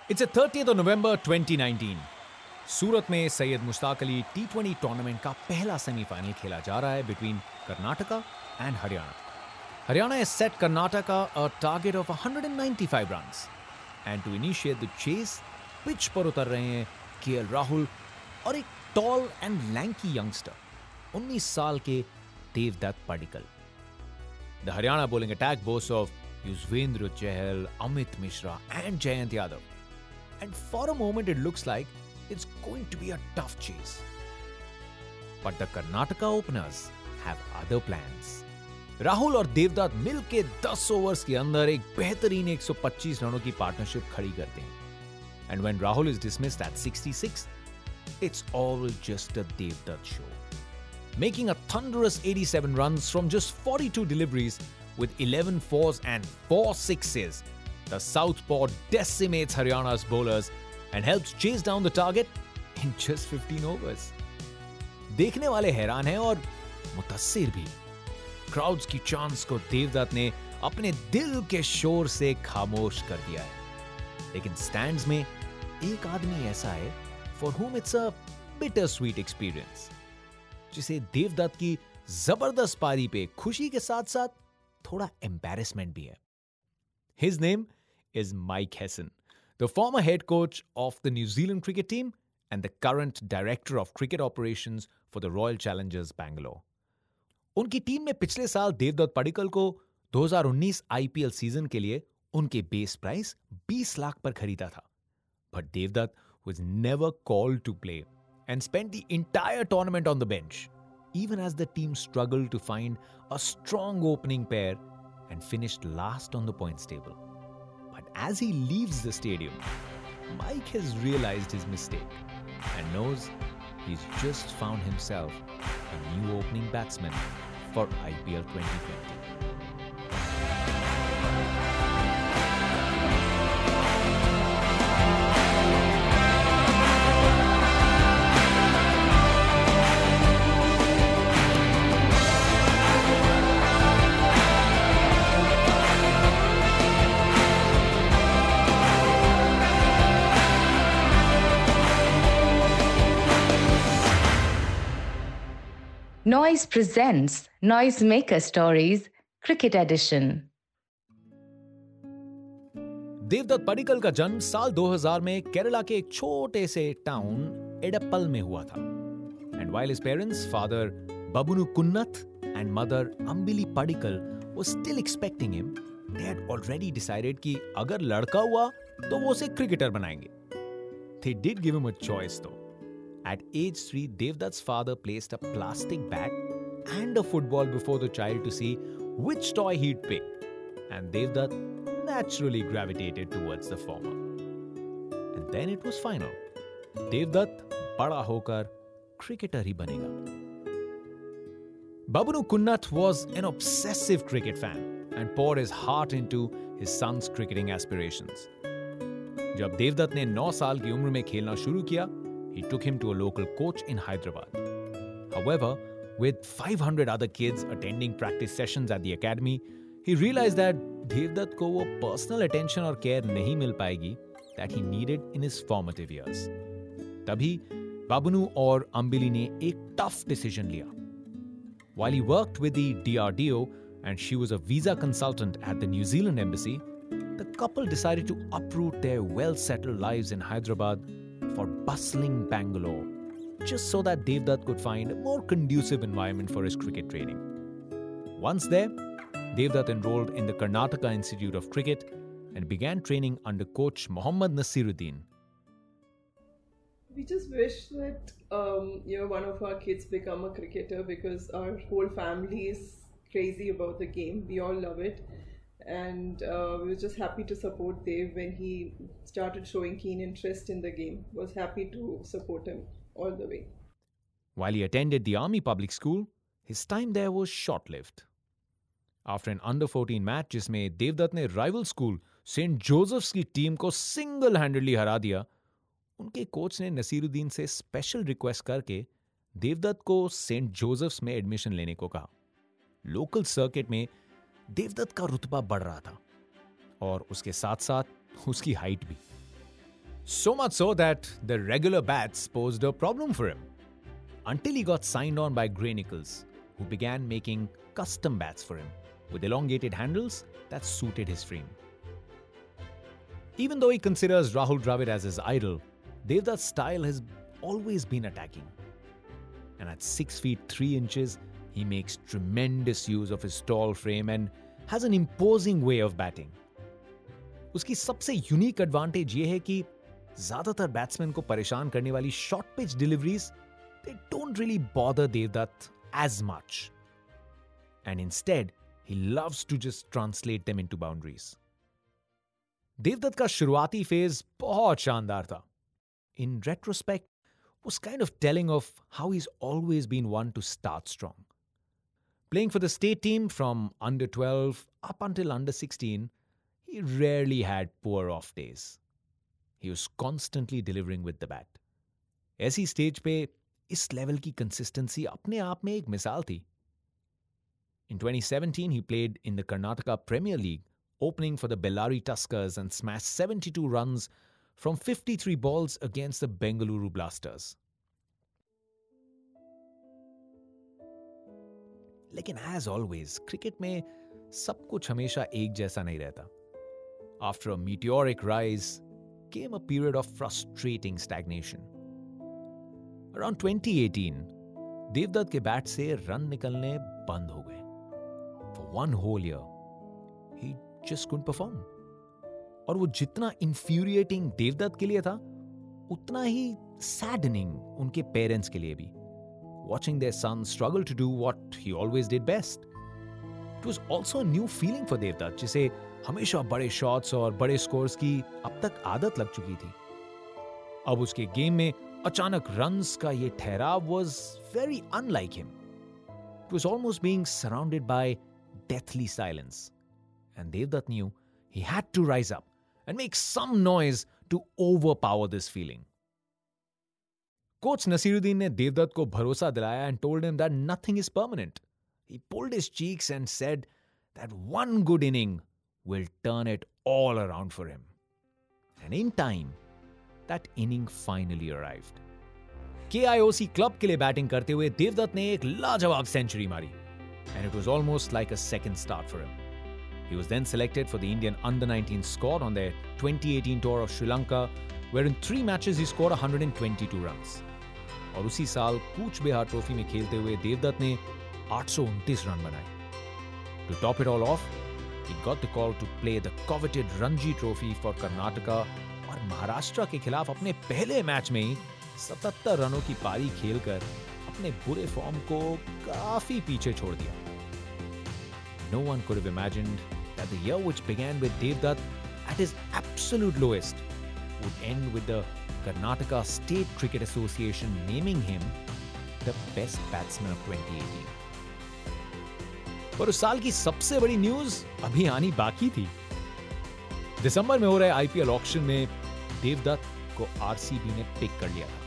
It's a 30th of November 2019. सूरत में Syed Mushtaq Ali T20 tournament का पहला सेमीफाइनल खेला जा रहा है between Karnataka and Haryana. Haryana has set Karnataka a target of 195 runs. And to initiate the chase, pitch पर उतर रहे हैं KL राहुल और एक tall and lanky youngster, 19 साल के Devdutt Padikkal. The Haryana bowling attack boasts of Yuzvendra Chahal, Amit Mishra and Jayant Yadav. And for a moment it looks like it's going to be a tough chase. But the Karnataka openers have other plans. Rahul और देवदत्त मिलके 10 overs के अंदर एक बेहतरीन 125 रनों की partnership खड़ी करते हैं. And when Rahul is dismissed at 66, it's all just a Devdutt show. Making a thunderous 87 runs from just 42 deliveries with 11 fours and 4 sixes, the southpaw decimates Haryana's bowlers and helps chase down the target in just 15 overs. देखने वाले हैरान हैं और मुतस्सिर भी. Crowds की chance को देवदत्त ने अपने दिल के शोर से खामोश कर दिया है. लेकिन स्टैंड्स में एक आदमी ऐसा है for whom it's a bitter sweet experience, जिसे देवदत्त की जबरदस्त पारी पे खुशी के साथ साथ थोड़ा एम्बैरेसमेंट भी है. His name is Mike Hesson, the former head coach of the New Zealand cricket team and the current director of cricket operations for the Royal Challengers Bangalore. उनकी टीम ने पिछले साल देवदत्त पडिक्कल को 2019 आईपीएल सीजन के लिए उनके बेस प्राइस 20 लाख पर खरीदा था. But Devdutt was never called to play and spent the entire tournament on the bench, even as the team struggled to find a strong opening pair and finished last on the points table. But as he leaves the stadium, Mike has realized his mistake and knows he's just found himself a new opening batsman for IPL 2020. Noise presents Noisemaker Stories Cricket Edition. Devdutt Padikkal का जन्म साल 2000 में केरला के एक छोटे से town एडप्पल में हुआ था. And while his parents, father Babunu Kunnath and mother Ambili Padikkal was still expecting him, they had already decided कि अगर लड़का हुआ तो वो उसे क्रिकेटर बनाएंगे. They did give him a choice though. At age 3, Devdutt's father placed a plastic bat and a football before the child to see which toy he'd pick. And Devdutt naturally gravitated towards the former. And then it was final. Devdutt बड़ा होकर cricketer ही बनेगा. Babunu Kunnath was an obsessive cricket fan and poured his heart into his son's cricketing aspirations. जब देवदत्त ने 9 साल की उम्र में खेलना शुरू किया, he took him to a local coach in Hyderabad. However, with 500 other kids attending practice sessions at the academy, he realized that Devdutt को वो personal attention और care नहीं मिल पाएगी that he needed in his formative years. तभी बाबुनु और अंबिली ने एक tough decision लिया. While he worked with the DRDO and she was a visa consultant at the New Zealand embassy, the couple decided to uproot their well-settled lives in Hyderabad for bustling Bangalore, just so that Devdutt could find a more conducive environment for his cricket training. Once there, Devdutt enrolled in the Karnataka Institute of Cricket and began training under coach Mohammad Nasiruddin. We just wish that one of our kids become a cricketer because our whole family is crazy about the game. We all love it. And we were just happy to support Dev when he started showing keen interest in the game. Was happy to support him all the way. While he attended the Army Public School, his time there was short-lived. After an under-14 match जिसमें देवदत्त ने rival school Saint Joseph's की team को singlehandedly हरा दिया, उनके coach ने नसीरुद्दीन से special request करके देवदत्त को सेंट जोसेफ्स में एडमिशन लेने को कहा. लोकल सर्किट में देवदत्त का रुतबा बढ़ रहा था और उसके साथ साथ उसकी हाइट भी. So much so that the regular bats posed a problem for him. Until he got signed on by Gray Nichols, who began making custom bats for him with elongated handles that suited his frame. Even though he considers Rahul Dravid as his idol, Devdutt's style has always been attacking. And at 6 feet 3 inches, he makes tremendous use of his tall frame and has an imposing way of batting. उसकी सबसे unique advantage ये है कि ज्यादातर batsman को परेशान करने वाली short pitch deliveries they don't really bother Devdutt as much. And instead, he loves to just translate them into boundaries. Devdutt का शुरुआती फेज बहुत शानदार था. In retrospect, was kind of telling of how he's always been one to start strong. Playing for the state team from under 12 up until under 16, he rarely had poor off days. He was constantly delivering with the bat. ऐसी stage पे इस level की consistency अपने आप में एक मिसाल थी. In 2017, he played in the Karnataka Premier League, opening for the Bellary Tuskers and smashed 72 runs from 53 balls against the Bengaluru Blasters. लेकिन as always, cricket में सब कुछ हमेशा एक जैसा नहीं रहता. After a meteoric rise came a period of frustrating stagnation. Around 2018, Devdutt के बैट से रन निकलने बंद हो गए. For one whole year, he just couldn't perform. और वो जितना infuriating Devdutt के लिए था, उतना ही saddening उनके parents के लिए भी. Watching their son struggle to do what he always did best. It was also a new feeling for Devdutt, जिसे हमेशा बड़े शॉट्स और बड़े स्कोर्स की अब तक आदत लग चुकी थी. अब उसके गेम में अचानक रन्स का ये ठहराव was very unlike him. It was almost being surrounded by deathly silence. And Devdutt knew he had to rise up and make some noise to overpower this feeling. Coach Nasiruddin ने Devdutt को भरोसा दिलाया and told him that nothing is permanent. He pulled his cheeks and said that one good inning will turn it all around for him. And in time, that inning finally arrived. KIOC club के लिए batting करते हुए Devdutt ने एक लाजवाब century मारी. And it was almost like a second start for him. He was then selected for the Indian under-19 squad on their 2018 tour of Sri Lanka, where in 3 matches he scored 122 runs. और उसी साल Cooch Behar trophy में खेलते हुए Devdutt ने 829 run बनाए. To top it all off, he got the call to play the coveted Ranji Trophy for Karnataka और महाराष्ट्र के खिलाफ अपने पहले मैच में ही 77 रनों की पारी खेलकर अपने बुरे फॉर्म को काफी पीछे छोड़ दिया. No one could have imagined that the year which began with Devdutt at his absolute lowest would end with the Karnataka State Cricket Association naming him the best batsman of 2018. पर उस साल की सबसे बड़ी न्यूज अभी आनी बाकी थी. दिसंबर में हो रहे आईपीएल ऑक्शन में Devdutt को आरसीबी ने पिक कर लिया था.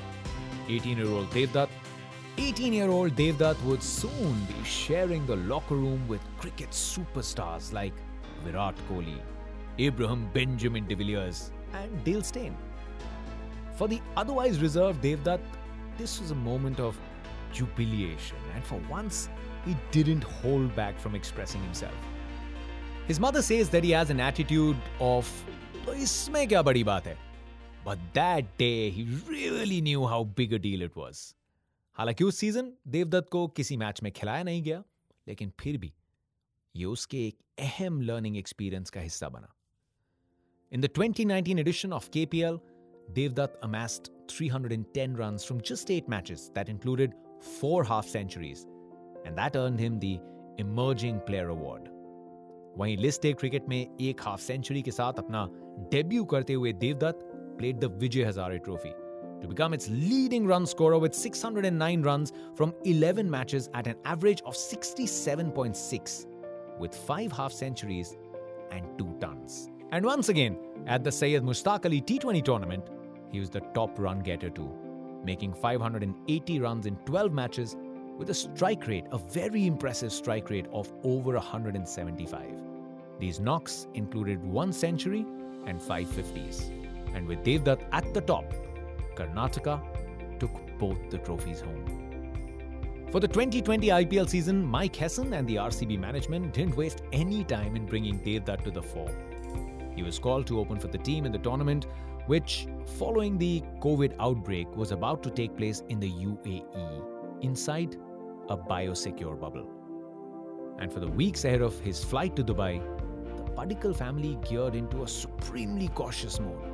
18-year-old Devdutt would soon be sharing the locker room with cricket superstars like Virat Kohli, Abraham Benjamin de Villiers, and Dale Steyn. For the otherwise reserved Devdutt, this was a moment of jubilation, and for once, he didn't hold back from expressing himself. His mother says that he has an attitude of, "To isme kya badi baat hai?" But that day, he really knew how big a deal it was. हालांकि उस season Devdutt को किसी match में खिलाया नहीं गया, लेकिन फिर भी ये उसके एक अहम लर्निंग एक्सपीरियंस का हिस्सा बना. In the 2019 edition of KPL, Devdutt amassed 310 runs from just 8 matches that included 4 half centuries, and that earned him the Emerging Player Award. वहीं लिस्ट ए क्रिकेट में एक हाफ सेंचुरी के साथ अपना डेब्यू करते हुए Devdutt played the Vijay Hazare Trophy to become its leading run scorer with 609 runs from 11 matches at an average of 67.6 with 5 half centuries and 2 tons. And once again, at the Syed Mushtaq Ali T20 tournament, he was the top run getter too, making 580 runs in 12 matches with a strike rate, a very impressive strike rate of over 175. These knocks included 1 century and 5 50s. And with Devdutt at the top, Karnataka took both the trophies home. For the 2020 IPL season, Mike Hesson and the RCB management didn't waste any time in bringing Devdutt to the fore. He was called to open for the team in the tournament, which, following the COVID outbreak, was about to take place in the UAE, inside a biosecure bubble. And for the weeks ahead of his flight to Dubai, the Padikkal family geared into a supremely cautious mode.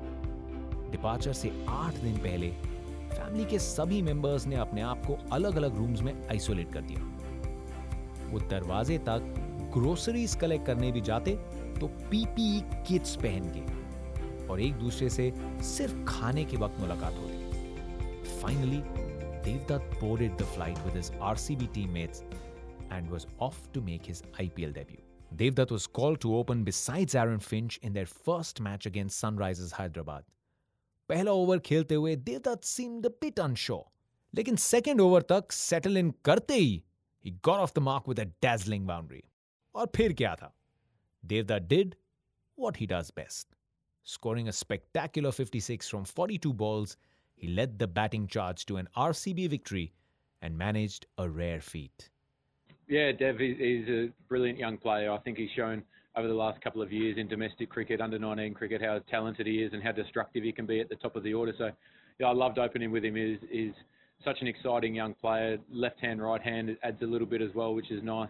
Departure से 8 दिन पहले family के सभी members ने अपने आप को अलग-अलग रूम्स में आइसोलेट कर दिया। वो दरवाजे तक ग्रोसरीज कलेक्ट करने भी जाते तो पीपीई किट्स पहन के और एक दूसरे से सिर्फ खाने के वक्त मुलाकात होती। Finally Devdutt boarded the flight with his RCB teammates and was off to make his IPL debut. Devdutt was called to open besides Aaron Finch in their first match against Sunrisers Hyderabad. पहला over खेलते हुए Devdutt seemed a bit unsure, लेकिन second over तक settle in करते ही he got off the mark with a dazzling boundary. और फिर क्या था? Devdutt did what he does best. Scoring a spectacular 56 from 42 balls, he led the batting charge to an RCB victory and managed a rare feat. Yeah, Dev, he's a brilliant young player. I think he's shown over the last couple of years in domestic cricket, under-19 cricket, how talented he is and how destructive he can be at the top of the order. So, yeah, I loved opening with him. He's such an exciting young player. Left hand, right hand, it adds a little bit as well, which is nice.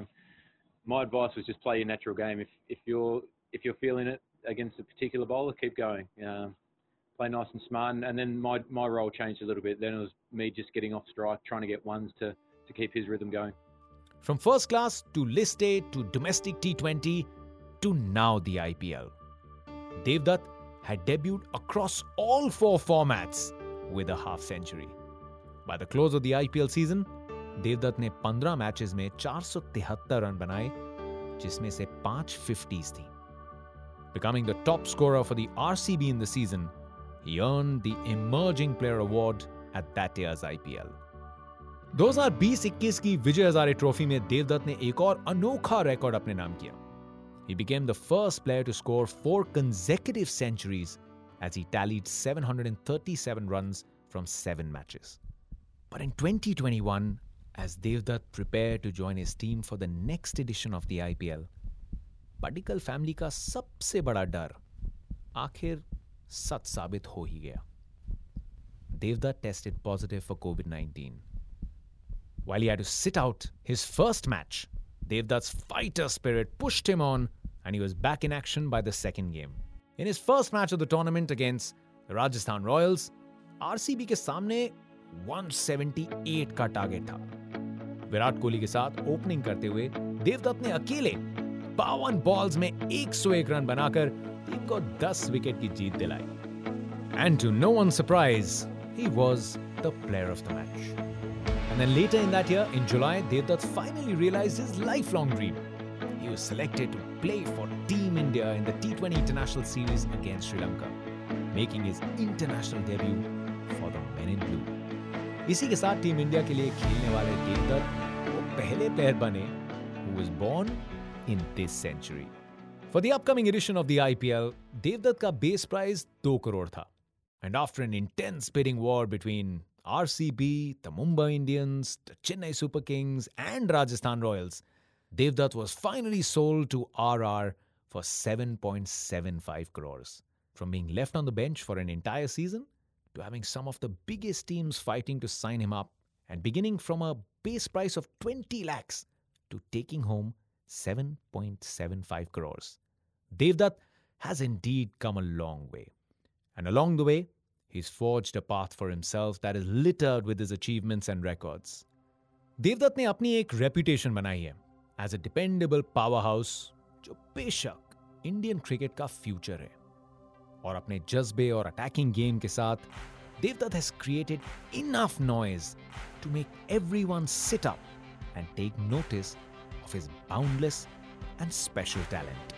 My advice was just play your natural game. If you're feeling it against a particular bowler, keep going. Play nice and smart. And then my role changed a little bit. Then it was me just getting off strike, trying to get ones to keep his rhythm going. From first class to list A to domestic T20 to now the IPL, Devdutt had debuted across all 4 formats with a half century. By the close of the IPL season, Devdutt ने 15 matches में 473 run बनाए, जिसमें से 5 50s थी. Becoming the top scorer for the RCB in the season, he earned the Emerging Player Award at that year's IPL. 2020-21 की Vijay Hazare trophy में देवदत्त ने एक और अनोखा रिकॉर्ड अपने नाम किया. He became the first player to score 4 consecutive centuries as he tallied 737 runs from 7 matches. But in 2021, as Devdutt prepared to join his team for the next edition of the IPL, Padikkal family का सबसे बड़ा डर आखिर सच साबित हो ही गया. Devdutt tested positive for COVID-19. While he had to sit out his first match, Devdutt's fighter spirit pushed him on and he was back in action by the second game. In his first match of the tournament against the Rajasthan Royals, RCB के सामने 178 का target था. विराट कोहली के साथ opening करते हुए देवदत्त ने अकेले 52 बॉल्स में 101 रन बनाकर टीम को 10 विकेट की जीत दिलाई. And to no one's surprise, he was the player of the match. And then later in that year, in July, Devdutt finally realized his lifelong dream. He was selected to play for Team India in the T20 International Series against Sri Lanka, making his international debut for the Men in Blue. इसी के साथ team India के लिए खेलने वाले देवदत्त वो पहले player बने who was born in this century. For the upcoming edition of the IPL, Devdutt का base prize 2 crore था. And after an intense bidding war between RCB, the Mumbai Indians, the Chennai Super Kings and Rajasthan Royals, Devdutt was finally sold to RR for 7.75 crores. From being left on the bench for an entire season to having some of the biggest teams fighting to sign him up and beginning from a base price of 20 lakhs to taking home 7.75 crores. Devdutt has indeed come a long way. And along the way, he's forged a path for himself that is littered with his achievements and records. Devdutt ने अपनी एक reputation बनाई है as a dependable powerhouse जो बेशक Indian cricket का future है. और अपने जज्बे और अटैकिंग गेम के साथ Devdutt has created enough noise to make everyone sit up and take notice of his boundless and special talent.